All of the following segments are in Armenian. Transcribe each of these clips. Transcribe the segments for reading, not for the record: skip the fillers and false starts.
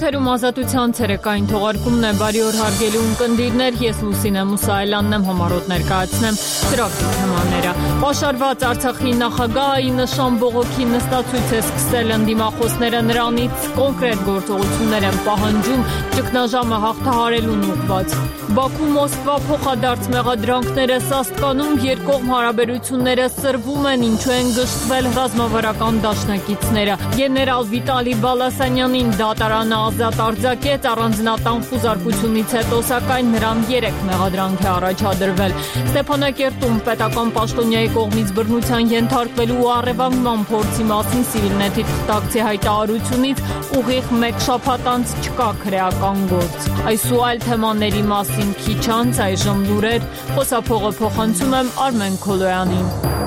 Եթերում ազատության ցերեկային թողարկումն է, բարի օր հարգելի ունկնդիրներ, ես Լուսինե Մուսայելյանն եմ, համառոտ ներկայացնեմ ծրագրի թեմաները։ Պաշարված Արցախի նախագահի նշան բողոքի նստացույց է սկսել, ընդդիմախոսները նրանից կոնկրետ գործողություններ են պահանջում ճգնաժամը հաղթահարելուն ուղղված։ Բաքու-Մոսկվա փոխադարձ մեղադրանքները Սաստկանում երկկողմ հարաբերությունները սրվում են, ինչու են գժտվել ռազմավարական դաշնակիցները։ Գեներալ Վիտալի Բալասանյանին դատարանը ազատ արձակեց առանձնատան խուզարկությունից հետո, սակայն նրան 3 մեղադրանք է առաջադրվել։ Ստեփանակերտում պետական պաշտոնյայի կողմից բռնության ենթարկվելու ու առևանգման փորձի մասին Civilnet-ի թղթակցի հայտարարությունից ուղիղ 1 շաբաթ անց չկա քրեական գործ։ Այս ու այլ թեմաների մասին քիչ անց այժմ լուրեր, խոսափողը փոխանցում եմ Արմեն Քոլոյանին։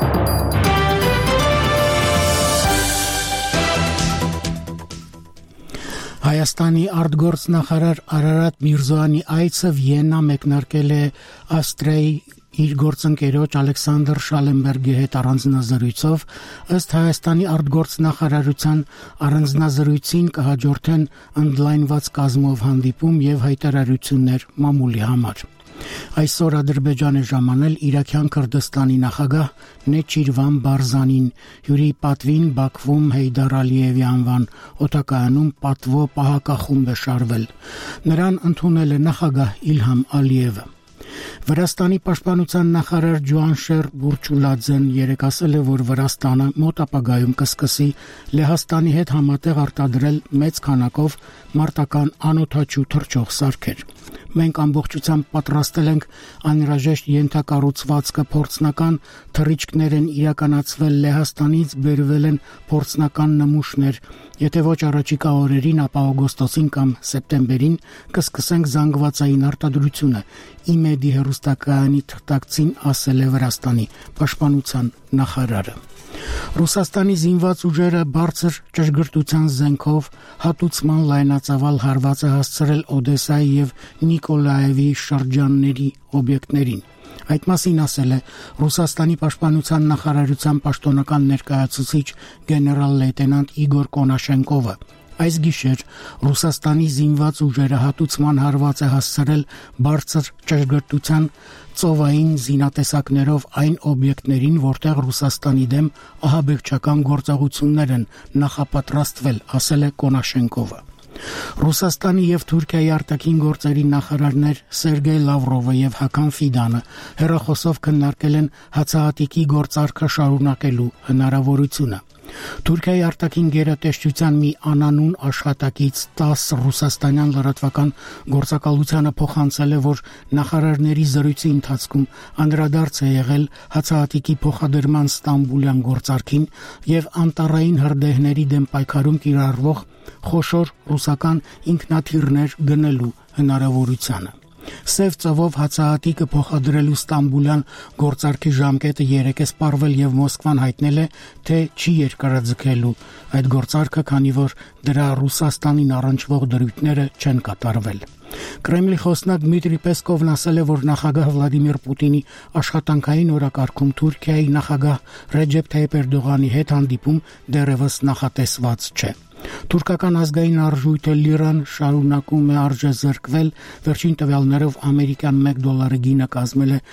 Հայաստանի արտգործնախարար Արարատ Միրզոյանի այցը Վիեննա մեկնարկել է Ավստրիայի իր գործընկերոջ Ալեքսանդր Շալենբերգի հետ առանձնազրույցով, ըստ Հայաստանի արտգործնախարարության առանձնազրույցին կհաջորդեն ընդլայնված կազմով հանդիպում եւ հայտարարություններ մամուլի համար։ Այսօր Ադրբեջան է ժամանել Իրաքյան Քրդստանի նախագահ Նեչիրվան Բարզանին, հյուրի պատվին Բաքվում Հեյդար Ալիևի անվան օտակայանում պատվո պահակախումբ է շարվել։ Նրան ընդունել է նախագահ Իլհամ Ալիևը։ Վրաստանի պաշտպանության նախարար Ջուանշեր Բուրչուլաձեն երեկ ասել է, որ Վրաստանը մոտ ապագայում կսկսի Լեհաստանի հետ համատեղ արտադրել մեծ քանակով մարտական անօդաչու թռչող սարքեր։ Մենք ամբողջությամբ պատրաստել ենք անհրաժեշտ ենթակառուցվածքը, փորձնական թռիչքներ են իրականացվել Լեհաստանից, բերվել են փորձնական նմուշներ։ Եթե ոչ առաջիկա օրերին, ապա օգոստոսին կամ սեպտեմբերին կսկսենք զանգվածային արտադրությունը, ԻՄԵԴ-ի հեռուստակայանի թղթակցին ասել է Վրաստանի պաշտպանության նախարարը։ Ռուսաստանի զինված ուժերը բարձր ճշգրտության զենքով հատուցման լայնածավալ հարված է հասցրել Օդեսայի եւ Նիկոլաևի շրջանների օբյեկտներին։ Այդ մասին ասել է Ռուսաստանի պաշտպանության նախարարության պաշտոնական ներկայացուցիչ գեներալ-լեյտենանտ Իգոր Կոնաշենկովը։ Այս գիշեր Ռուսաստանի զինված ուժերը հատուցման հարված է հասցրել բարձր ճշգրտության ծովային զինատեսակներով այն օբյեկտներին, որտեղ Ռուսաստանի դեմ ահաբեկչական գործողություններ են նախապատրաստվել, ասել է Կոնաշենկովը։ Ռուսաստանի եւ Թուրքիայի արտաքին գործերի նախարարներ Սերգեյ Լավրովը եւ Հական Ֆիդանը հեռախոսով քննարկել են հացահատիկի գործարքը շարունակելու հնարավորությունը։ Թուրքիայի արտաքին գերատեսչության մի անանուն աշխատակից 10 ռուսաստանյան լրատվական գործակալությանը փոխանցել է, որ նախարարների զրույցի ընթացքում անդրադարձ է եղել հացահատիկի փոխադրման ստամբուլյան գործարքին եւ անտառային հրդեհների դեմ պայքարում կիրառվող խոշոր ռուսական ինքնաթիռներ գնելու հնարավորությանը։ Սև ծովով հացահատիկը փոխադրելու ստամբուլյան գործարքի ժամկետը երեկ է սպառվել եւ Մոսկվան հայտնել է, թե չի երկարաձգելու այդ գործարքը, քանի որ դրա Ռուսաստանին առնչվող դրույթները չեն կատարվել։ Կրեմլի խոսնակ Դմիտրի Պեսկովն ասել է, որ նախագահ Վլադիմիր Պուտինի աշխատանքային օրակարգում Թուրքիայի նախագահ Ռեջեփ Թայիփ Էրդողանի հետ հանդիպում դեռևս նախատեսված չէ։ Թուրքական ազգային արժույթը լիրան շարունակում է արժեզրկվել, վերջին տվյալներով ամերիկյան $1 գինը կազմել է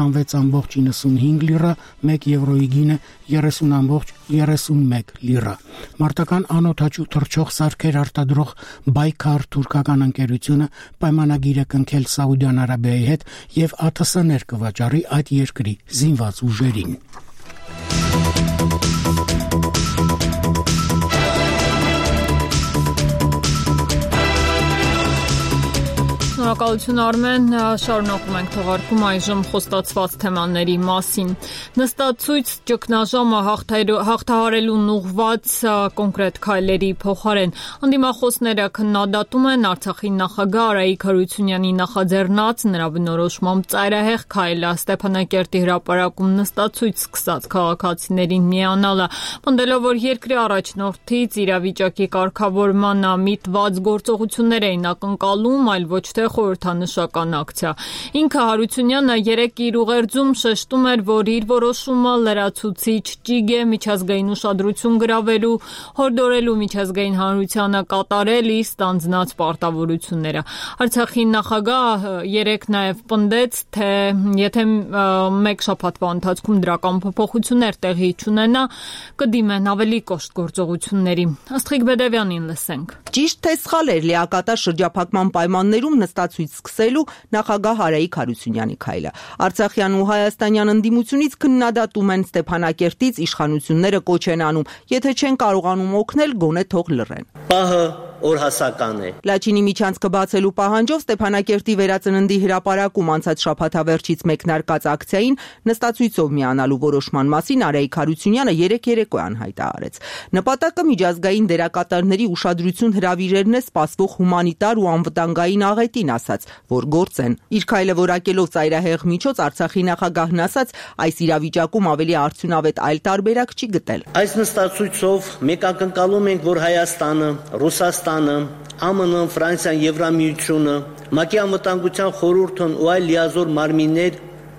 26.95 լիրա, 1 եվրոյի գինը 30.31 լիրա։ Մարտական անօդաչու թռչող սարքեր արտադրող Բայքար թուրքական ընկերությունը պայմանագիր է կնքել Սաուդյան Արաբիայի հետ եւ ԱԹՍ-ներ կվաճառի այդ երկրի զինված ուժերին։ Շնորհակալություն Արմեն, շարունակում ենք թողարկում այժմ խոստացված թեմաների մասին։ Նստացույց ճգնաժամը հաղթահարելուն ուղղված կոնկրետ քայլերի փոխարեն ընդդիմախոսները քննադատում են Արցախի նախագահ Արայիկ Հարությունյանի նախաձեռնած նրա բնորոշմամբ ծայրահեղ քայլը Ստեփանակերտի հրապարակում նստացույց սկսած քաղաքացիներին միանալը, պնդելով, որ երկրի առաջնորդից իրավիճակի կարգավորմանը միտված գործողություններ էին ակնկալում, այլ ոչ թե խորհրդանշական ակցիա։ Ինքը Հարությունյանը երեկ իր ուղերձում շեշտում էր, որ իր որոշումը լրացուցիչ ճիգ է միջազգային ուշադրություն գրավելու, հորդորելու միջազգային հանրությանը կատարել իր ստանձնած պարտավորությունները։ Արցախի նախագահ երեկ նաև պնդեց, թե եթե մեկ շաբաթվա ընթացքում դրական փոփոխություններ տեղի չունենա, կդիմեն ավելի կոշտ գործողությունների։ Աստղիկ Բեդևյանին լսենք։ Ճիշտ թե սխալ էր լիակատար շրջափակման պայմաններում նստացույց սկսելու նախագահ Արայիկ Հարությունյանի քայլը։ Արցախյան ու հայաստանյան ընդդիմությունից քննադատում են Ստեփանակերտից իշխանությունները կոչ են անում, եթե չեն կարողանում օգնել, գոնե թող լռեն։ Պահը օրհասական է։ Լաչինի միջանցքը բացելու պահանջով Ստեփանակերտի վերածննդի հրապարակում անցած շաբաթավերջից մեկնարկած ակցիային նստացույցով միանալու որոշման մասին Արայիկ Հարությունյանը երեկ երեկոյան հայտարարեց։ Նպատակը միջազգային դերակատարների ուշադրություն հրավիրելն է սպասվող հումանիտար ու անվտանգային աղետին, ասաց, որ գործ են։ Իր քայլը որակելով ծայրահեղ միջոց Արցախի նախագահն ասաց, այս իրավիճակում ավելի արդյունավետ այլ տարբերակ չի գտել։ Այս նստացույցով մեկ ակնկալում ենք, որ Հայաստանը, Ռուսաստանը, ԱՄՆ-ը, Ֆրանսիան, Եվրամիությունը, ՄԱԿ-ի անվտանգության խորհուրդն ու այլ լիազոր մարմիններ,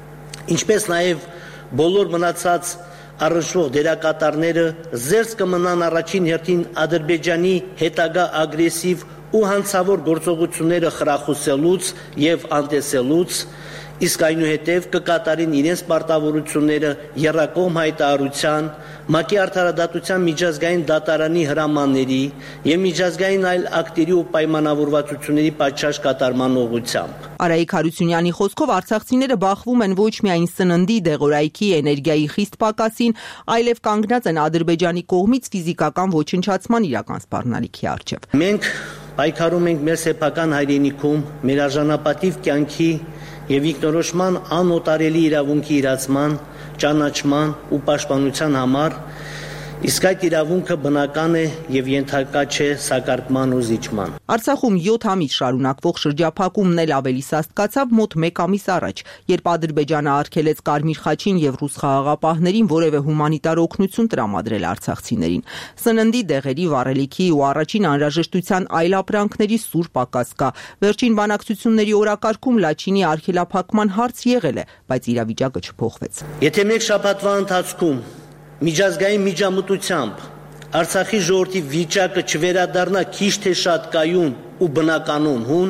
ինչպես նաև բոլոր մնացած առնչվող դերակատարները զերծ կմնան առաջին հերթին Ադրբեջանի հետագա ագրեսիվ ու հանցավոր գործողությունները խրախուսելուց եւ անտեսելուց, իսկ այնուհետև կկատարեն իրենց պարտավորությունները եռակողմ հայտարարության, ՄԱԿ-ի արդարադատության միջազգային դատարանի հրամանների եւ միջազգային այլ ակտերի ու պայմանավորվածությունների պատշաճ կատարման ուղղությամբ։ Արայիկ Հարությունյանի խոսքով արցախցիները բախվում են ոչ միայն սննդի, դեղորայքի, էներգիայի խիստ պակասին, այլև կանգնած են Ադրբեջանի կողմից ֆիզիկական ոչնչացման իրական սպառնալիքի առջև։ Մենք պայքարում ենք մեր սեփական հայրենիքում, մեր արժանապատիվ կյանքի եւ ինքնորոշման անօտարելի իրավունքի իրացման, ճանաչման ու պաշտպանության համար, իսկ այդ իրավունքը բնական է եւ ենթակա չէ սակարկման ու զիջման։ Արցախում 7 ամիս շարունակվող շրջափակումն էլ ավելի սաստկացավ մոտ 1 ամիս առաջ, երբ Ադրբեջանը արգելեց Կարմիր խաչին եւ ռուս խաղաղապահներին որևէ հումանիտար օգնություն տրամադրել արցախցիներին։ Սննդի, դեղերի, վառելիքի ու առաջին անհրաժեշտության այլ ապրանքների սուր պակաս կա։ Վերջին բանակցությունների օրակարգում Լաչինի արգելափակման հարց եղել է, բայց իրավիճակը չփոխվեց։ Եթե մեկ շաբաթվա ընթացքում միջազգային միջամտությամբ Արցախի ժողովրդի վիճակը չվերադառնա քիչ թե շատ կայուն ու բնականon հուն,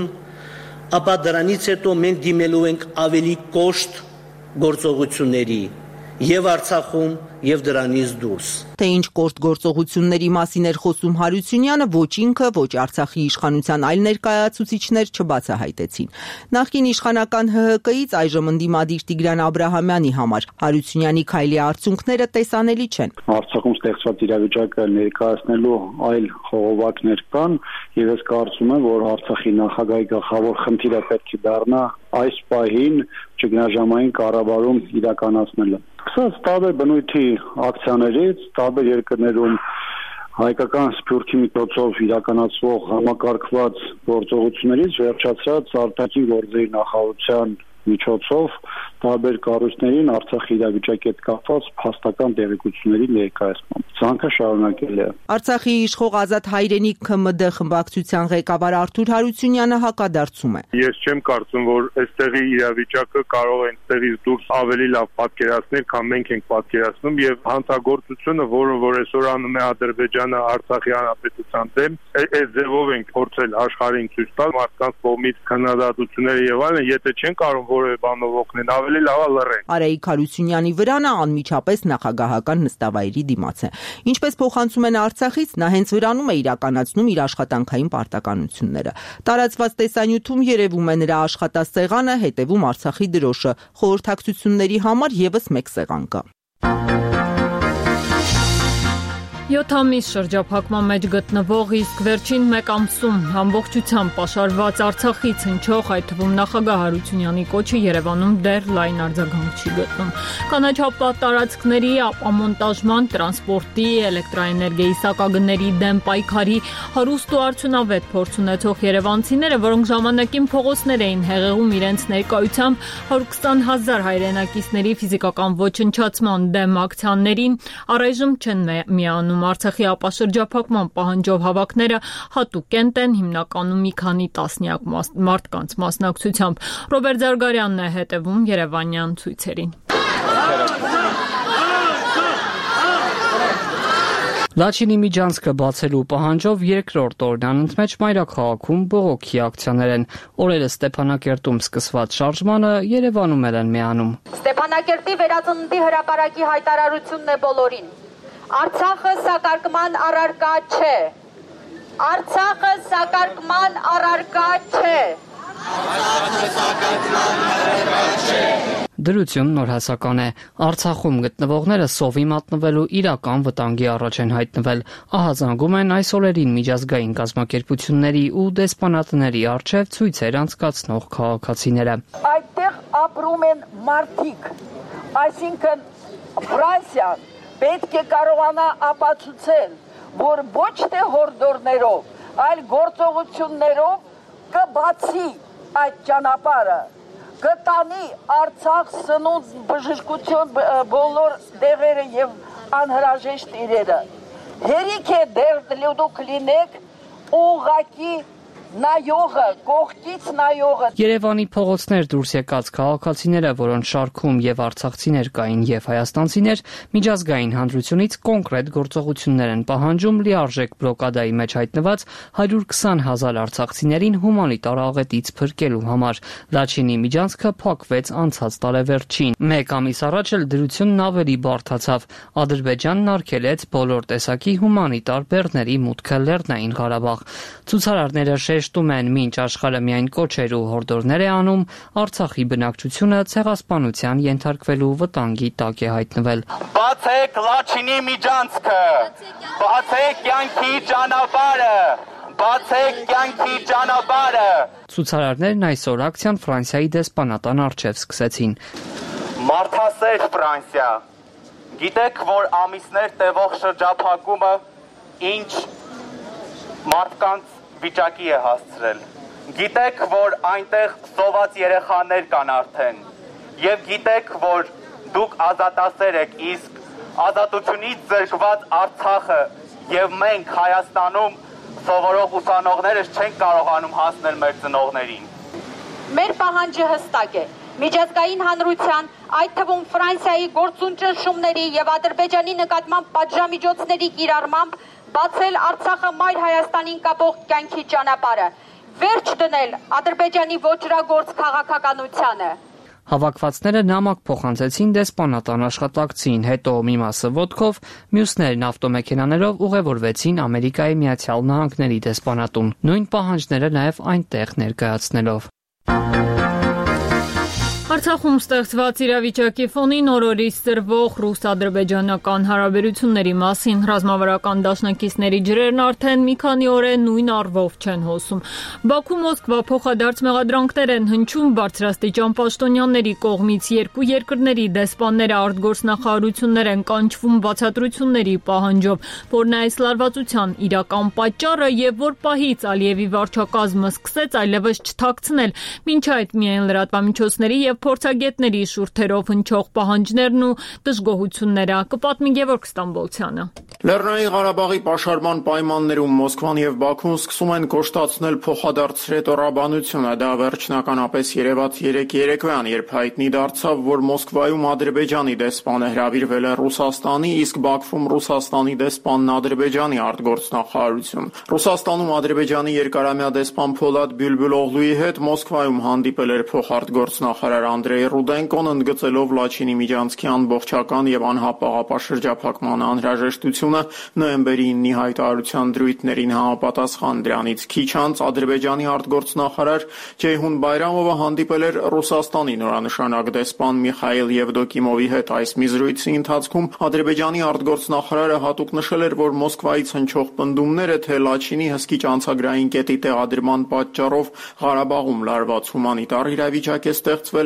ապա դրանից հետո մենք դիմելու ենք ավելի կոշտ գործողությունների եւ Արցախում եւ դրանից դուրս։ Թե ինչ կոշտ գործողությունների մասին էր խոսում Հարությունյանը, ոչ ինքը, ոչ Արցախի իշխանության այլ ներկայացուցիչներ չբացահայտեցին։ Նախկին իշխանական ՀՀԿ-ից այժմ ընդդիմադիր Տիգրան Աբրահամյանի համար Հարությունյանի քայլի արդյունքները տեսանելի չեն։ Արցախում ստեղծված իրավիճակը ներկայացնելու այլ խողովակներ կան, եւ ես կարծում եմ, որ Արցախի նախագահի գլխավոր խնդիրը պետք է դառնա այս պահին ճգնաժամային կառավարում իրականացնելը։ Սկսած տարբեր բնույթի ակցիաներից, տարբեր երկրներում հայկական սփյուռքի միջոցով իրականացվող համակարգված գործողություններից վերջացած արտաքին գործերի նախարարության միջոցով տարբեր կառույցներին Արցախի իրավիճակի հետ կապված փաստական տեղեկությունների ներկայացմամբ։ Ցանկը շարունակել է։ Արցախի իշխող Ազատ հայրենիք ԿՄԴ խմբակցության ղեկավար Արթուր Հարությունյանը հակադարձում է։ Ես չեմ կարծում, որ այստեղի իրավիճակը կարող է այստեղից դուրս ավելի լավ պատկերացնել, քան մենք ենք պատկերացնում, եւ հանցագործությունը, որը որ այսօր անում է Ադրբեջանը Արցախի հանրապետության դեմ, այս ձևով ենք փորձել աշխարհին ցույց տալ մարդկանց կողմից քննադատությունները եւ այլն, եթե չեն կարող որևէ բանով օգնել, ավելի լավ է լռեն։ Արայիկ Հարությունյանի վրանը անմիջապես նախագահական նստավայրի դիմաց է։ Ինչպես փոխանցում են Արցախից, նա հենց վրանում է իրականացնում իր աշխատանքային պարտականությունները։ Տարածված տեսանյութում երևում է նրա աշխատասեղանը, հետևում Արցախի դրոշը։ Խորհրդակցությունների համար եւս մեկ սեղան կա։ 7 ամիս շրջափակման մեջ գտնվող, իսկ վերջին 1 ամսում ամբողջությամբ պաշարված Արցախից հնչող, այդ թվում նախագահ Հարությունյանի կոչը Երևանում դեռ լայն արձագանք չի գտնում։ Կանաչապատ տարածքների ապամոնտաժման, տրանսպորտի, էլեկտրաէներգիայի սակագների դեմ պայքարի հարուստ ու արդյունավետ փորձ ունեցող երևանցիները, որոնք ժամանակին փողոցներ էին հեղեղում իրենց ներկայությամբ 120,000 հայրենակիցների ֆիզիկական ոչնչացման դեմ ակցիաներին, առայժմ չեն միանում Իրանում Արցախի ապաշրջափակման պահանջով հավաքները հատուկենտ են, հիմնականում մի քանի տասնյակ մարդկանց մասնակցությամբ։ Ռոբերտ Զարգարյանն է հետևում երևանյան ցույցերին։ Լաչինի միջանցքը բացելու պահանջով երկրորդ օրն անընդմեջ մայրաքաղաքում բողոքի ակցիաներ են։ Օրերս Ստեփանակերտում սկսված շարժմանը Երևանում են միանում։ Ստեփանակերտի վերածննդի հրապարակի հայտարարությունն է բոլորին։ Արցախը սակարկման առարկա չէ։ Արցախը սակարկման առարկա չէ։ Դրություն նորհասական է։ Արցախում գտնվողները սովի մատնվելու իրական վտանգի առաջ են հայտնվել։ Ահազանգում են այս օրերին միջազգային կազմակերպությունների ու դեսպանատների առջև ցույցեր անցկացնող քաղաքացիները։ Այդտեղ ապրում են մարդիկ, այսինքն Ֆրանսիան պետք է կարողանա ապացուցել, որ ոչ թե հորդորներով, այլ գործողություններով կբացի այդ ճանապարհը, կտանի Արցախ սնունդ բժշկություն բոլոր դեղերը եւ անհրաժեշտ իրերը։ Հերիք է դեր դուք լինեք ուղղակի նայողը, կողքից նայողը։ Երևանի փողոցներ դուրս եկած քաղաքացիները, որոնց շարքում եւ արցախցիներ կային եւ հայաստանցիներ, միջազգային հանրությունից կոնկրետ գործողություններ են պահանջում լիարժեք բլոկադայի մեջ հայտնված 120,000 արցախցիներին հումանիտար աղետից փրկելու համար։ Լաչինի միջանցքը փակվեց անցած տարեվերջին։ Մեկ ամիս առաջ էլ դրությունն ավելի բարդացավ։ Ադրբեջանն արգելեց բոլոր տեսակի հումանիտար բեռների մուտքը Լեռնային Ղարաբաղ։ Ցուցարարները շեշտում են, մինչ աշխարհը միայն կոչեր ու հորդորներ է անում, Արցախի բնակչությունը ցեղասպանության ենթարկվելու վտանգի տակ է հայտնվել։ Բացեք Լաչինի միջանցքը, բացեք կյանքի ճանապարհը, բացեք կյանքի ճանապարհը։ Ցուցարարներն այսօր ակցիան Ֆրանսիայի դեսպանատան առջև սկսեցին։ Մարդասեր Ֆրանսիա, գիտեք, որ ամիսներ տևող շրջափակումը ինչ մարդկանց վիճակի է հասցրել։ Գիտեք, որ այնտեղ սոված երեխաներ կան արդեն։ Եվ գիտեք, որ դուք ազատասեր եք, իսկ ազատությունից զրկված Արցախը եւ մենք Հայաստանում սովորող ուսանողներս չենք կարողանում հասնել մեր ծնողներին։ Մեր պահանջը հստակ է։ Միջազգային հանրության, այդ թվում Ֆրանսիայի գործուն ճնշումների եւ Ադրբեջանի նկատմամբ պատժամիջոցների կիրառմամբ բացել Արցախը մայր Հայաստանին կապող կյանքի ճանապարհը, վերջ դնել Ադրբեջանի ոճրագործ քաղաքականությանը։ Հավաքվածները նամակ փոխանցեցին դեսպանատան աշխատակցին, հետո մի մասը ոտքով, մյուսներն ավտոմեքենաներով ուղևորվեցին Ամերիկայի Միացյալ Նահանգների դեսպանատուն, նույն պահանջները նաև այնտեղ ներկայացնելով։ Արցախում ստեղծված իրավիճակի ֆոնին օրորից սրվող ռուս-ադրբեջանական հարաբերությունների մասին ռազմավարական դաշնակիցների ջրերն արդեն մի քանի օր է նույն առվով չեն հոսում։ Բաքու-Մոսկվա փոխադարձ մեղադրանքներ են հնչում բարձրաստիճան պաշտոնյաների կողմից, երկու երկրների դեսպանները արտգործնախարարություններ են կանչվում բացատրությունների պահանջով, որն է այս լարվածության իրական պատճառը եւ որ պահից Ալիևի վարչակազմը սկսեց այլևս չթաքցնել, մինչ այդ միայն լրատվամիջոցների եւ փորձագետների շուրթերով հնչող պահանջներն ու դժգոհությունները, կպատմի Գևորգ Ստամբոլցյանը։ Լեռնային Ղարաբաղի պաշարման պայմաններում Մոսկվան եւ Բաքուն սկսում են կոշտացնել փոխադարձ ռետորաբանությունը։ Դա վերջնականապես երևաց երեկոյան, երբ հայտնի դարձավ, որ Մոսկվայում Ադրբեջանի դեսպանը հրավիրվել է Ռուսաստանի, իսկ Բաքվում Ռուսաստանի դեսպանն Ադրբեջանի արտգործնախարարություն։ Ռուսաստանում Ադրբեջանի երկարամյա դեսպան Փոլադ Բյուլբյուլօղլուի հետ Մոսկվայում հանդիպել էր փոխարտգործնախարար Անդրեյ Ռուդենկոն, ընդգծելով Լաչինի միջանցքի ամբողջական եւ անհապաղ շրջափակման անհրաժեշտությունը նոյեմբերի 9-ի հայտարարության դրույթներին համապատասխան։ Դրանից քիչ անց Ադրբեջանի արտգործնախարար Ջեյհուն Բայրամովը հանդիպել էր Ռուսաստանի նորանշանակ դեսպան Միխայիլ Եվդոկիմովի հետ։ Այս մի զրույցի ընթացքում Ադրբեջանի արտգործնախարարը հատուկ նշել էր, որ Մոսկվայից հնչող պնդումները, թե Լաչինի հսկիչ անցագրային կետի տեղադրման պատճառով Ղարաբաղում լարված հումանիտար իրավիճակ է ստեղծվել,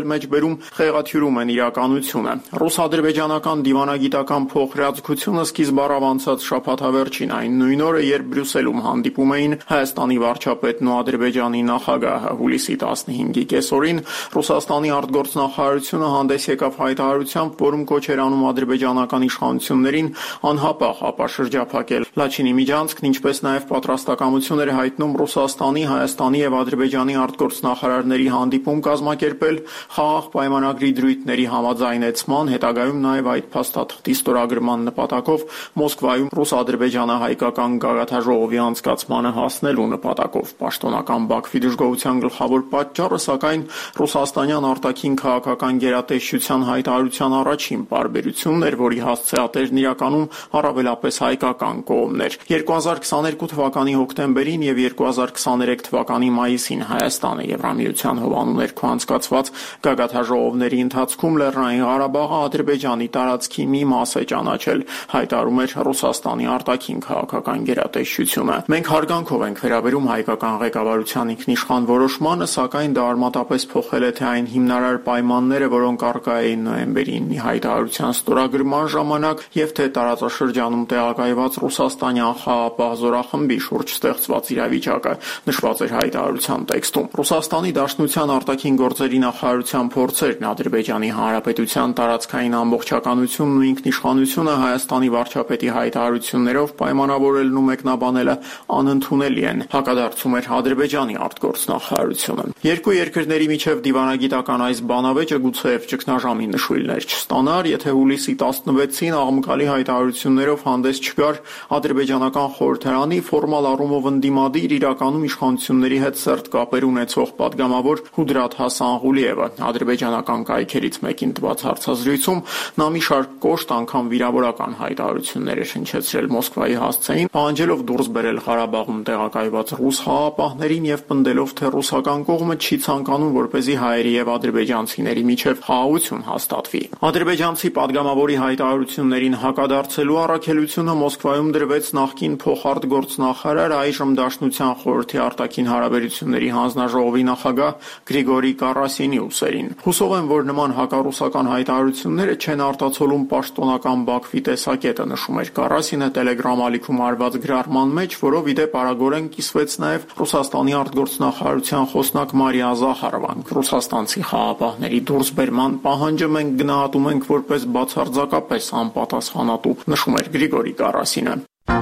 մեջբերում խեղաթյուրում են իրականությունը։ Ռուս-ադրբեջանական դիվանագիտական փոխհրաձգությունը սկիզբ առավ անցած շաբաթավերջին, այն նույն օրը, երբ Բրյուսելում հանդիպում էին Հայաստանի վարչապետն ու Ադրբեջանի նախագահը։ Հուլիսի 15-ի կեսօրին Ռուսաստանի արտգործնախարարությունը հանդես եկավ հայտարարությամբ, որում կոչ էր անում ադրբեջանական իշխանություններին անհապաղ ապաշրջափակել Լաչինի միջանցքն, ինչպես նաև պատրաստակամություն էր հայտնում Ռուսաստանի, Հայաստանի եւ Ադրբեջանի արտգործնախարարների հանդիպում կազմակերպել խաղաղ պայմանագրի դրույթների համաձայնեցման, հետագայում նաև այդ փաստաթղթի ստորագրման նպատակով Մոսկվայում ռուս-ադրբեջանահայկական գագաթաժողովի անցկացմանը հասնելու նպատակով։ Պաշտոնական Բաքվի դժգոհության գլխավոր պատճառը, սակայն, ռուսաստանյան արտաքին քաղաքական գերատեսչության հայտարարության առաջին պարբերությունն էր, որի հասցեատերն իրականում առավելապես հայկական կողմն էր։ 2022 թվականի հոկտեմբերին եւ 2023 թվականի մայիսին Հայաստանը Եվրամիության հովանու ներքո անցկացված գագաթաժողովների ընթացքում Լեռնային Ղարաբաղը Ադրբեջանի տարածքի մի մաս է ճանաչել, հայտարարում էր Ռուսաստանի արտաքին քաղաքական գերատեսչությունը։ Մենք հարգանքով ենք վերաբերում հայկական ղեկավարության ինքնիշխան որոշմանը, սակայն դա արմատապես փոխել է թե այն հիմնարար պայմանները, որոնք առկա էին նոյեմբերի 9-ի հայտարարության ստորագրման ժամանակ, եւ թե տարածաշրջանում տեղակայված ռուսաստանյան խաղաղապահ զորախմբի շուրջ ստեղծված իրավիճակը, նշված էր հայտարարության տեքստում։ Ռուսաստանի Դաշնության արտաքին գործերի նախարարության փորձերն Ադրբեջանի Հանրապետության տարածքային ամբողջականությունն ու ինքնիշխանությունը Հայաստանի վարչապետի հայտարարություններով պայմանավորելն ու մեկնաբանելը անընդունելի են, հակադարձում էր Ադրբեջանի արտգործնախարարությունը։ Երկու երկրների միջև դիվանագիտական այս բանավեճը գուցեև ճգնաժամի նշույլներ չստանար, եթե հուլիսի 16-ին աղմկալի հայտարարություններով հանդես չգար ադրբեջանական խորհրդարանի ֆորմալ առումով ընդդիմադիր, իրականում իշխանությունների հետ սերտ կապեր ունեցող падգամավոր Հուդրաթ Հասանղուլիևը։ Ադրբեջանական կայքերից մեկին տված հարցազրույցում նա մի շարք կոշտ, անգամ վիրավորական հայտարարություններ էր հնչեցրել Մոսկվայի հասցեին, պահանջելով դուրս բերել Ղարաբաղում տեղակայված ռուս խաղաղապահներին եւ պնդելով, թե ռուսական կողմը չի ցանկանում, որպեսզի հայերի եւ ադրբեջանցիների միջև խաղաղություն հաստատվի։ Ադրբեջանցի падգամավորի հայտարարություններին հակադարձելու առաքելությունը Մոսկվայում դրվեց նախկին փոխարտգործնախարար, այժմ Դաշնության խորհրդի արտաքին հարաբերությունների հանձնաժողովի նախագահ Գրիգորի Կարասինի ուսերին։ Հուսով եմ, որ նման հակառուսական հայտարարությունները չեն արտացոլում պաշտոնական Բաքվի տեսակետը, նշում էր Կարասինը Telegram ալիքում արված գրառման մեջ, որով ի դեպ արագորեն կիսվեց նաև Ռուսաստանի արտգործնախարարության խոսնակ Մարիա Զախարովան։ Ռուսաստանցի խաղաղապահների դուրսբերման պահանջը մենք գնահատում ենք որպես բացարձակապես անպատասխանատու, նշում էր Գրիգորի Կարասինը։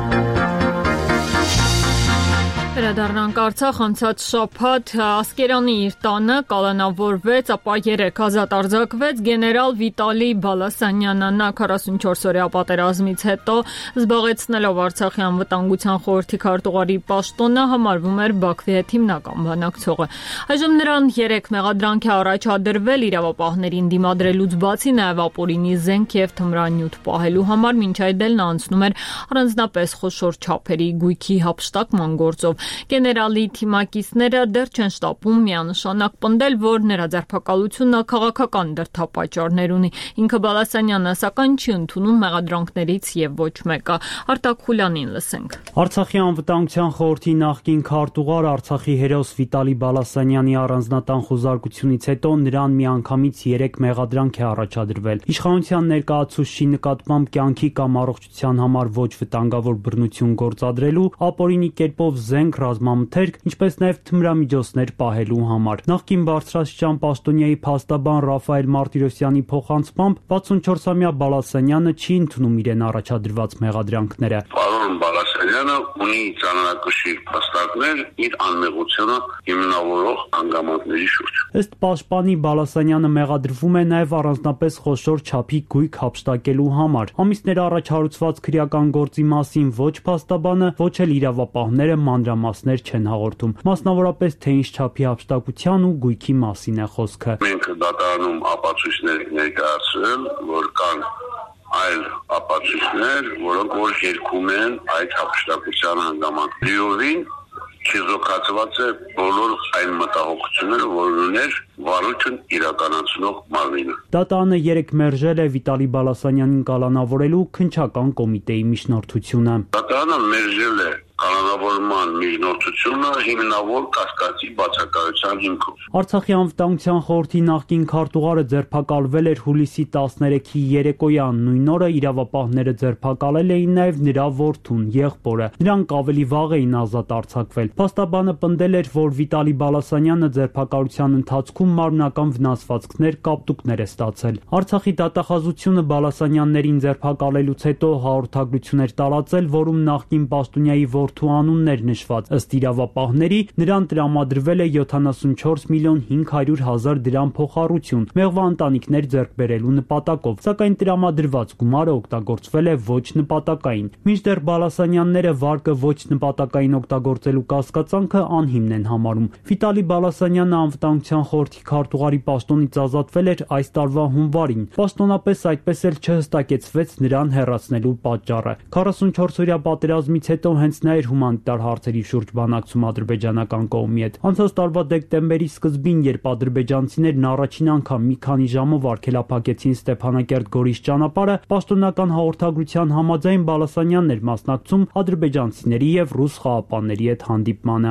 Վերադառնանք Արցախ, անցած շաբաթ Ասկերանի իր տանը կալանավորվեց, ապա 3 ազատ արձակվեց գեներալ Վիտալի Բալասանյանը։ Նա 44-օրյա պատերազմից հետո զբաղեցնելով Արցախի անվտանգության խորհրդի քարտուղարի պաշտոնը համարվում էր Բաքվի հետ հիմնական բանակցողը։ Այժմ նրան 3 մեղադրանք է առաջադրվել իրավապահներին դիմադրելուց բացի, նաև ապօրինի զենք եւ թմրանյութ պահելու համար, մինչ այդ էլ նա անցնում էր առանձնապես խոշոր չափերի գույքի հափշտակման գործով։ Գեներալի թիմակիցները դեռ չեն շտապում միանշանակ պնդել, որ նրա ձերբակալությունը քաղաքական դրդապատճառներ ունի։ Ինքը Բալասանյանը սակայն չի ընդունում մեղադրանքներից եւ ոչ մեկը։ Արտակ Խուլյանին լսենք։ Արցախի անվտանգության խորհրդի նախկին քարտուղար, Արցախի հերոս Վիտալի Բալասանյանի առանձնատան խոզարկությունից հետո նրան միանգամից 3 մեղադրանք է առաջադրվել։ Իշխանության ներկայացուցչի նկատմամբ կյանքի կամ առողջության համար ոչ վտանգավոր բռնություն գործադրելու, ապօրինի կերպով զենք, ռազմամթերք, ինչպես նաև թմրամիջոցներ պահելու համար։ Նախկին բարձրաստիճան պաշտոնյայի փաստաբան Ռաֆայել Մարտիրոսյանի փոխանցմամբ 64-ամյա Բալասանյանը չի ընդունում իրեն առաջադրված մեղադրանքները։ Պարոն Բալասանյանը ունի ծանրակշիռ փաստարկներ իր անմեղությունը հիմնավորող հանգամանքների շուրջ։ Ըստ պաշտպանի Բալասանյանը մեղադրվում է նաև առանձնապես խոշոր չափի գույք հափշտակելու համար։ Ամիսներ առաջ հարուցված քրեական գործի մասին ոչ փաստաբանը, ոչ էլ իրավապահները մանրամասներ չեն հաղորդում, մասնավորապես թե ինչ չափի հափշտակության ու գույքի մասին է խոսքը։ Մենք դատարանում ապացույցներ ներկայացրել, որ կան այլ ապացույցներ, որոնք որ երկում են այդ հափշտակության հանգամանքներին, չեզոքացված է բոլոր այն մտահոգությունները, որ ուներ վարույթն իրականացնող մարմինը։ ՏՏԱՆ-ը 3 մերժել է Վիտալի Բալասանյանին կալանավորելու քննչական կոմիտեի միջնորդությունը։ ՏՏԱՆ-ը մերժել է կալանավորման միջնորդությունը հիմնավոր կասկածի բացակայության հիմքով։ Արցախի անվտանգության խորհրդի նախկին քարտուղարը ձերբակալվել էր հուլիսի 13-ի երեկոյան։ Նույն օրը իրավապահները ձերբակալել էին նաև նրա որդուն, եղբորը։ Նրանք ավելի վաղ էին ազատ արձակվել։ Փաստաբանը պնդել էր, որ Վիտալի Բալասանյանը ձերբակալության ընթացքում մարմնական վնասվածքներ, կապտուկներ է ստացել։ Արցախի դատախազությունը Բալասանյաններին ձերբակալելուց հետո հաղորդագրություն էր տարածել, որում նախկին պաշտոնյայի որդու անուններ նշված։ Ըստ իրավապահների, նրան տրամադրվել է 74 միլիոն 500 հազար դրամ փոխառություն մեղվա ընտանիքներ ձեռք բերելու նպատակով, սակայն տրամադրված գումարը օգտագործվել է ոչ նպատակային։ Մինչդեռ Բալասանյանները վարկը ոչ նպատակային օգտագործելու կասկածանքը անհիմն են համարում։ Վիտալի Բալասանյանը անվտանգության խորհրդի քարտուղարի պաշտոնից ազատվել էր այս տարվա հունվարին։ Պաշտոնապես այդպես էլ չհստակեցվեց նրան հեռացնելու պատճառը։ 44-օրյա պատերազմից հետո հենց նա էր հումանիտար հարցերի շուրջ բանակցում ադրբեջանական կողմի հետ։ Անցած տարվա դեկտեմբերի սկզբին, երբ ադրբեջանցիներն առաջին անգամ մի քանի ժամով արգելափակեցին Ստեփանակերտ-Գորիս ճանապարհը, պաշտոնական հաղորդագրության համաձայն Բալասանյանն էր մասնակցում ադրբեջանցիների եւ ռուս խաղապանների հետ հանդիպմանը։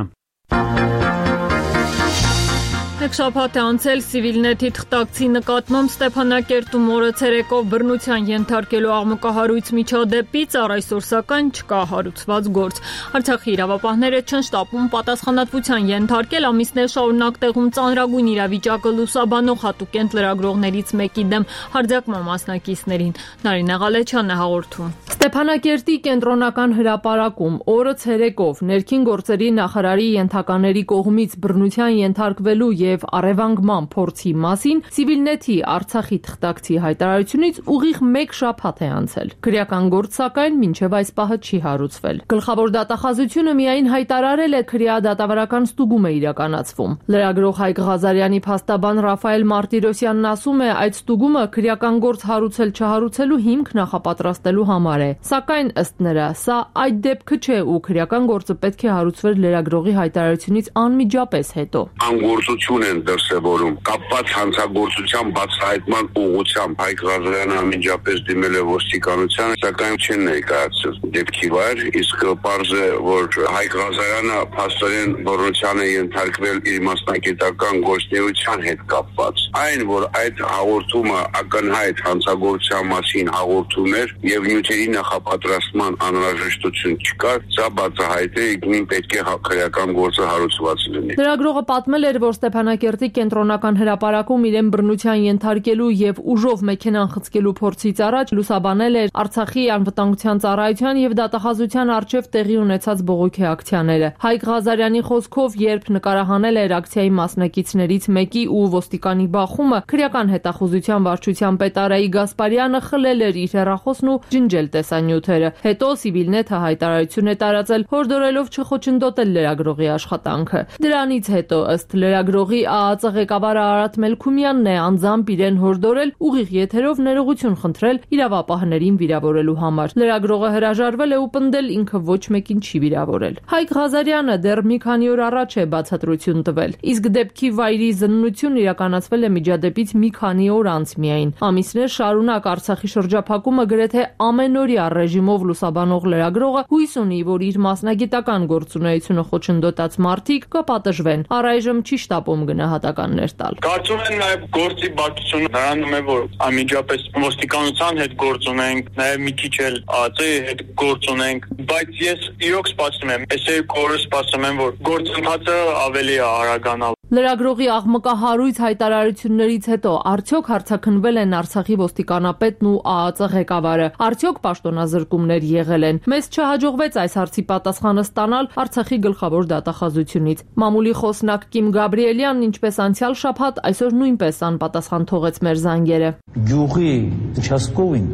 Մեկ շաբաթ է անցել Civilnet-ի թղթակցի նկատմամբ Ստեփանակերտում օրը ցերեկով բռնության ենթարկելու աղմկահարույց միջադեպից առ այսօր սակայն չկա հարուցված գործ։ Արցախի իրավապահները չեն շտապում պատասխանատվության ենթարկել ամիսներ շարունակ տեղում ծանրագույն իրավիճակը լուսաբանող հատուկենտ լրագրողներից մեկի դեմ հարձակման մասնակիցներին։ Նարինե Ղալեչյանն է հաղորդում։ Ստեփանակերտի կենտրոնական հրապարակում օրը ցերեկով ներքին գործերի նախարարի ենթակաների կողմից բռնության ենթարկվելու եւ առևանգման փորձի մասին Civilnet-ի Արցախի թղթակցի հայտարարությունից ուղիղ 1 շաբաթ է անցել։ Քրեական գործ սակայն մինչև այս պահը չի հարուցվել։ Գլխավոր դատախազությունը միայն հայտարարել է քրեադատավարական ստուգում է իրականացվում։ Լրագրող Հայկ Ղազարյանի փաստաբան Ռաֆայել Մարտիրոսյանն ասում է, այդ ստուգումը քրեական գործ հարուցել-չհարուցելու հիմք նախապատրաստելու համար է։ Սակայն ըստ նրա, սա այդ դեպքը չէ ու քրեական գործը պետք է հարուցվեր լրագրողի հայտարարությունից անմիջապես հետո։ Անգործություն են դրսևորում կապված հանցագործության բացահայտման ուղղությամբ Հայկ Ղազարյանը անմիջապես դիմել է ոստիկանությանը, սակայն չեն ներկայացրել դեպքի վայր, իսկ պարզ է, որ Հայկ Ղազարյանը փաստորեն բռնության է ենթարկվել իր մասնագիտական գործունեության հետ կապված։ Այն, որ այդ հաղորդումը ակնհայտ հանցագործության մասին հաղորդում էր եւ նյութերի նախապատրաստման անհրաժեշտություն չկար, սա բացահայտ է, ինքնին պետք է քրեական գործը հարուցված լինի։ Լրագրողը պատմել էր, որ Ստեփանակերտի կենտրոնական հրապարակում իրեն բռնության ենթարկելու եւ ուժով մեքենան խցկելու փորձից առաջ լուսաբանել էր Արցախի անվտանգության ծառայության եւ դատախազության առջեւ տեղի ունեցած բողոքի ակցիաները։ Հայկ Ղազարյանի խոսքով, երբ նկարահանել էր ակցիայի մասնակիցներից մեկի ու ոստիկանի բախումը, քրեական հետախուզության վարչության պետ Արայի Գասպարյանը խլել էր իր հեռախոսն ու ջնջել տեսանյութերը։ Հետո Civilnet-ը հայտարարություն է տարածել, հորդորելով չխոչընդոտել լրագրողի աշխատանքը։ Դրանից հետո, ըստ լրագրողի ԱԱԾ ղեկավար Արարատ Մելքումյանն է անձամբ իրեն հորդորել ուղիղ եթերով ներողություն խնդրել իրավապահներին վիրավորելու համար։ Լրագրողը հրաժարվել է ու պնդել ինքը ոչ մեկին չի վիրավորել։ Հայկ Ղազարյանը դեռ մի քանի օր առաջ է բացատրություն տվել, իսկ դեպքի վայրի զննությունն իրականացվել է միջադեպից մի քանի օր անց միայն։ Ամիսներ շարունակ Արցախի շրջափակումը գրեթե ամենօրյա ռեժիմով լուսաբանող լրագրողը հույս ունի, որ իր մասնագիտական գործունեությունը խոչընդոտած մարդիկ կպատժվեն։ Առայժմ չի շտապում գնահատականներ տալ։ Կարծում եմ նաև գործի բարդությունը նրանում է, որ անմիջապես ոստիկանության հետ գործ ունենք, նաև մի քիչ էլ ԱԱԾ-ի հետ գործ ունենք, բայց ես իրոք սպասում եմ, այսօր կորը սպասում եմ, որ գործընթացը ավելի արագանա։ Լրագրողի աղմկահարույց հայտարարություններից հետո արդյոք հարցաքննվել են Արցախի ոստիկանապետն ու ԱԱԾ ղեկավարը, արդյոք պաշտոնազրկումներ եղել են։ Մեզ չհաջողվեց այս հարցի պատասխանը ստանալ Արցախի գլխավոր դատախազությունից։ Մամուլի խոսնակ Կիմ Գաբրիելյանն ինչպես անցյալ շաբաթ, այսօր նույնպես անպատասխան թողեց մեր զանգերը։ Գյուղի участковին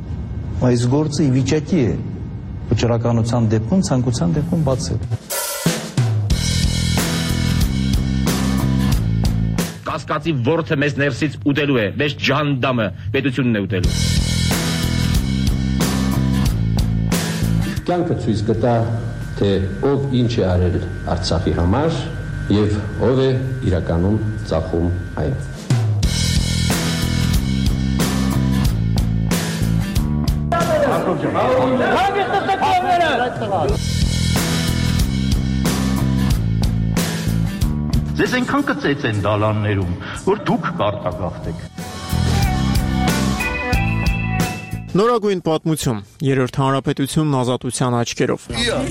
այս գործը ի վիճակի է վճռականության դեպքում, ցանկության դեպքում բացել։ Կասկածի որդը մեզ ներսից ուտելու է, մեզ ջանդամը պետությունն է ուտելու։ Կյանքը ցույց կտա, թե ով ինչ է արել Արցախի համար եւ ով է իրականում ծախում այն։ Ձեզ այնքան կծեց են դալաններում, որ դուք կարտագաղթեք։ Նորագույն պատմություն, Երրորդ հանրապետությունն ազատության աչքերով։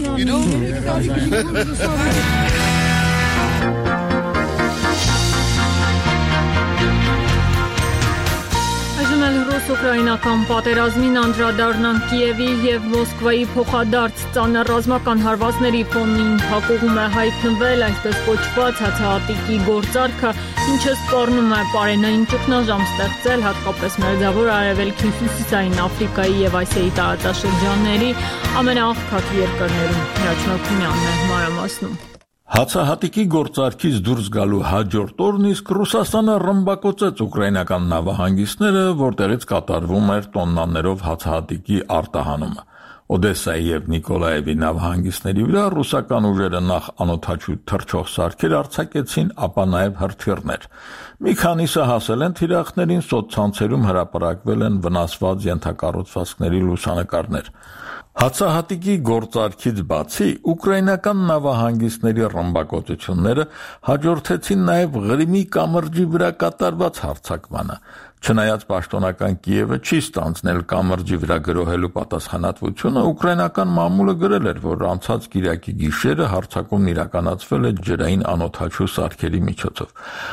Ռուս-ուկրաինական պատերազմին անդրադառնանք Կիևի եւ Մոսկվայի փոխադարձ ծանր ռազմական հարվածների ֆոնին հակողում է հայտնվել այսպես կոչված հացահատիկի գործարքը, ինչը սպառնում է պարենային ճգնաժամ ստեղծել հատկապես Մերձավոր Արևելքի, Հյուսիսային Աֆրիկայի եւ Ասիայի տարածաշրջանների ամենաաղքատ երկրներում։ Հրաչնոքումյանն է մանրամասնում։ Հացահատիկի գործարքից դուրս գալու հաջորդ օրն իսկ Ռուսաստանը ռմբակոծեց ուկրաինական նավահանգիստները, որտեղից կատարվում էր տոննաներով հացահատիկի արտահանումը։ Օդեսայի եւ Նիկոլաևի նավահանգիստների վրա ռուսական ուժերը նախ անօդաչու թռչող սարքեր արձակեցին, ապա նաեւ հրթիռներ։ Մի քանիսը հասել են թիրախներին, սոցցանցերում հրապարակվել են վնասված ենթակառուցվածքների լուսանկարներ։ Հացահատիկի գործարքից բացի ուկրաինական նավահանգիստների ռմբակոծությունները հաջորդեցին նաև Ղրիմի կամրջի վրա կատարված հարձակմանը։ Չնայած պաշտոնական Կիևը չի ստանձնել կամրջի վրա գրոհելու պատասխանատվությունը, ուկրաինական մամուլը գրել էր, որ անցած կիրակի գիշերը հարձակումն իրականացվել է ջրային անօդաչու սարքերի միջոցով։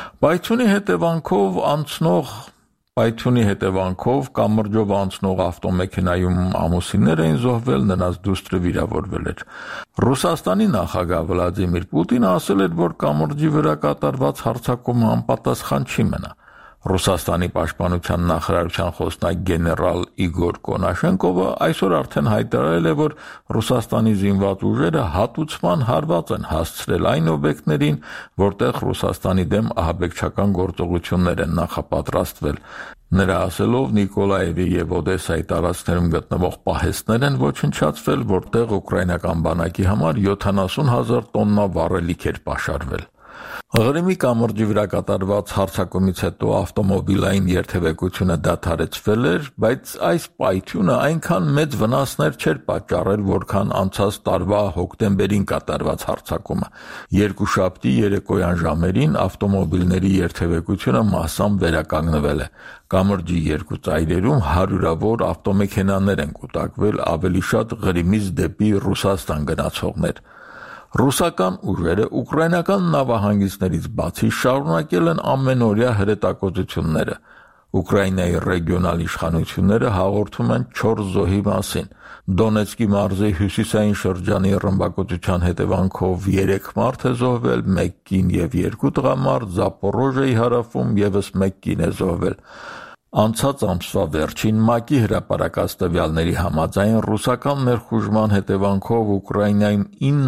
Պայթյունի հետևանքով կամրջով անցնող ավտոմեքենայում ամուսիններ էին զոհվել, նրանց դուստրը վիրավորվել էր։ Ռուսաստանի նախագահ Վլադիմիր Պուտինը ասել էր, որ կամրջի վրա կատարված հարձակումը անպատասխան չի մնա։ Ռուսաստանի պաշտպանության նախարարության խոսնակ գեներալ Իգոր Կոնաշենկովը այսօր արդեն հայտարարել է, որ Ռուսաստանի զինված ուժերը հատուցման հարված են հասցրել այն օբյեկտներին, որտեղ Ռուսաստանի դեմ ահաբեկչական գործողություններ են նախապատրաստվել։ Նրա ասելով Նիկոլաևի եւ Օդեսայի տարածքներում գտնվող պահեստներ են ոչնչացվել, որտեղ ուկրաինական բանակի համար 70,000 տոննա վառելիք էր պաշարվել։ Ղրիմի կամրջի վրա կատարված հարձակումից հետո ավտոմոբիլային երթևեկությունը դադարեցվել էր, բայց այս պայթյունը այնքան մեծ վնասներ չէր պատճառել, որքան անցած տարվա հոկտեմբերին կատարված հարձակումը։ Երկուշաբթի երեկոյան ժամերին ավտոմոբիլների երթևեկությունը մասամբ վերականգնվել է։ Կամրջի երկու ծայրերում հարյուրավոր ավտոմեքենաներ են կուտակվել, ավելի շատ Ղրիմից դեպի Ռուսաստան գնացողներ։ Ռուսական ուժերը ուկրաինական նավահանգիստներից բացի շարունակել են ամենօրյա հրետակոծությունները։ Ուկրաինայի ռեգիոնալ իշխանությունները հաղորդում են 4 զոհի մասին։ Դոնեցկի մարզի հյուսիսային շրջանի ռմբակոծության հետևանքով 3 մարդ է զոհվել, 1 կին եւ 2 տղամարդ, Զապորոժիայի հարավում եւս 1 կին է զոհվել։ Անցած ամսվա վերջին ՄԱԿ-ի հրապարակած տվյալների համաձայն ռուսական ներխուժման հետևանքով Ուկրաինայում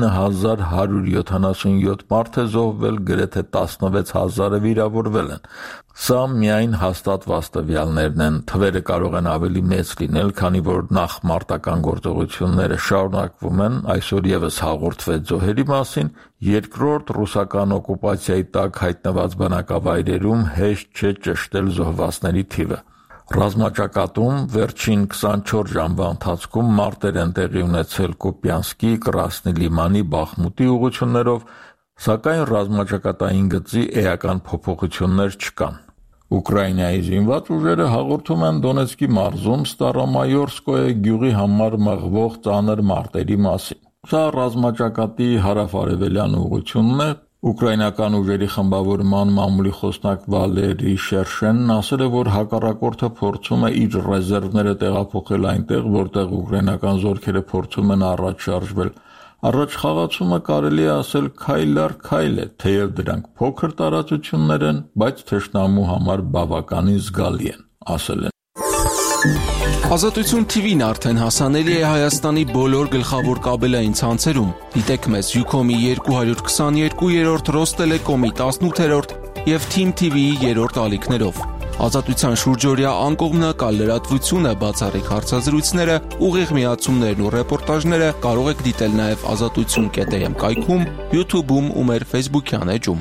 9177 մարդ է զոհվել, գրեթե 16000-ը վիրավորվել են։ Սա միայն հաստատված տվյալներն են, թվերը կարող են ավելի մեծ լինել, քանի որ նախ մարտական գործողությունները շարունակվում են, այսօր եւս հաղորդվեց զոհերի մասին, երկրորդ ռուսական օկուպացիայի տակ հայտնված բնակավայրերում հեշտ չէ ճշտել զոհվածների թիվը։ Ռազմաճակատում վերջին 24 ժամվա ընթացքում մարտեր են տեղի ունեցել Կուպյանսկի, Կրասնի Լիմանի, Բախմուտի ուղղություններով, սակայն ռազմաճակատային գծի էական փոփոխություններ չկան։ Ուկրաինայի զինված ուժերը հաղորդում են Դոնեցկի մարզում Ստարոմայորսկոյե գյուղի համար մղվող ծանր մարտերի մասին։ Սա ռազմաճակատի հարավ-արևելյան ուղղությունն է։ Ուկրաինական ուժերի խմբավորման մամուլի խոսնակ Վալերի Շերշենն ասել է, որ հակառակորդը փորձում է իր ռեզերվները տեղափոխել այնտեղ, որտեղ ուկրաինական զորքերը փորձում են առաջ շարժվել։ Առաջ խաղացումը կարելի է ասել քայլ առ քայլ է, թեև դրանք փոքր տարածություններ են, բայց թշնամու համար բավականին զգալի են, ասել են։ Ազատություն TV-ն արդեն հասանելի է Հայաստանի բոլոր գլխավոր կաբելային ցանցերում։ Դիտեք մեզ Ucom-ի 222-րդ, Rosttelecom-ի 18-րդ եւ Team TV-ի 3-րդ ալիքներով։ Ազատության շուրջօրյա անկողմնակալ լրատվությունը, բացառիկ հարցազրույցները, ուղիղ միացումներն ու ռեպորտաժները կարող եք դիտել նաև azatutsun.am կայքում, YouTube-ում ու մեր Facebook-յան էջում։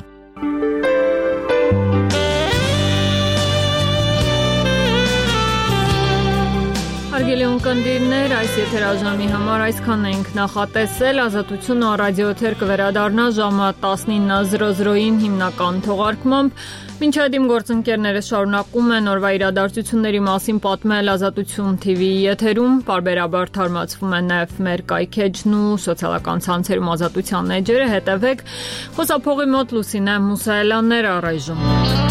Հարգելի ունկնդիրներ, այս եթերաժամի համար այսքան ենք նախատեսել։ Ազատությունը ռադիոթեր կվերադառնա ժամը 19:00-ին հիմնական թողարկմամբ։ Մինչ այդ իմ գործընկերները շարունակում են օրվա իրադարձությունների մասին պատմել Ազատություն TV-ի եթերում, պարբերաբար թարմացվում են նաև մեր կայքեջն ու սոցիալական ցանցերում Ազատության էջերը, հետևեք։ Խոսափողի մոտ Լուսինե Մուսայելյաններ առայժմ։